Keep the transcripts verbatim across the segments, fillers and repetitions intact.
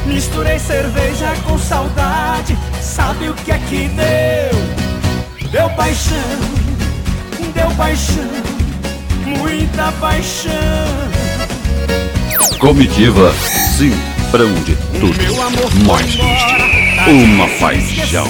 Misturei cerveja com saudade, sabe o que é que deu? Deu paixão, deu paixão, muita paixão. Comitiva, sim, pra onde tudo mais triste, uma paixão.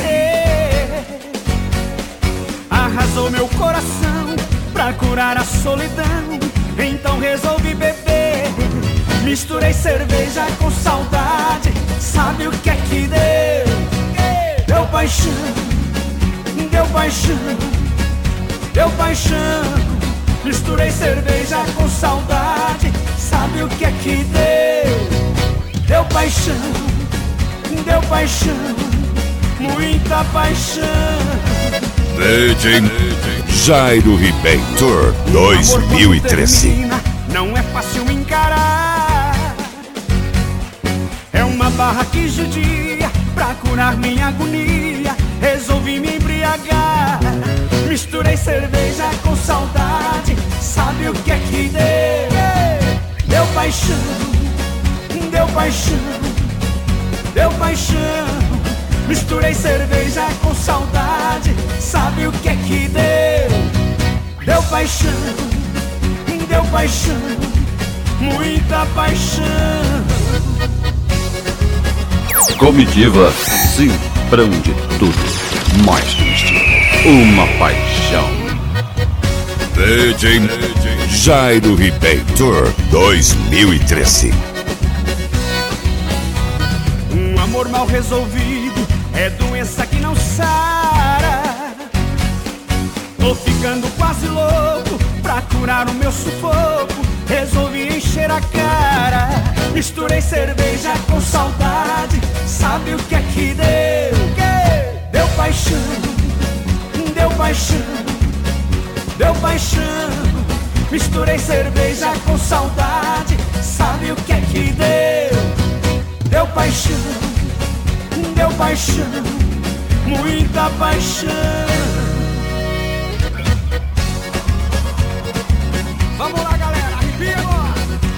Arrasou meu coração pra curar a solidão, então resolvi beber. Misturei cerveja com saudade, sabe o que é que deu? Deu paixão, deu paixão, deu paixão. Misturei cerveja com saudade, sabe o que é que deu? Deu paixão, deu paixão, muita paixão. D J Jairo Ribeiro Tour dois mil e treze. Não é fácil encarar, é uma barra que judia. Pra curar minha agonia, resolvi me embriagar. Misturei cerveja com saudade, sabe o que é que deu? Deu paixão, deu paixão, deu paixão. Misturei cerveja com saudade, sabe o que é que deu? Deu paixão, deu paixão, muita paixão. Comitiva, sim, pra onde tudo mais triste, uma paixão. D J Jairo Ribeiro Tour dois mil e treze. Um amor mal resolvido é doença que não sara. Tô ficando quase louco, pra curar o meu sufoco, resolvi encher a cara. Misturei cerveja com saudade, sabe o que é que deu? Deu paixão, deu paixão, deu paixão. Misturei cerveja com saudade, sabe o que é que deu? Deu paixão, deu paixão, muita paixão. Vamos lá, galera, arrepia agora.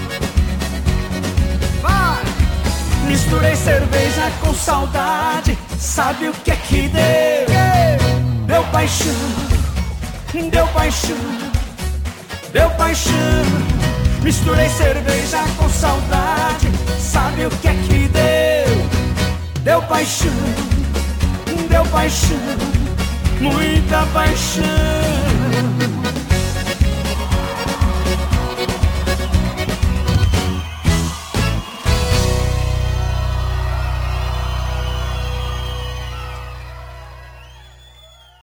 Vai! Misturei cerveja com saudade, sabe o que é que deu? Deu paixão, deu paixão, deu paixão. Misturei cerveja com saudade, sabe o que é que deu? Deu paixão, deu paixão, muita paixão.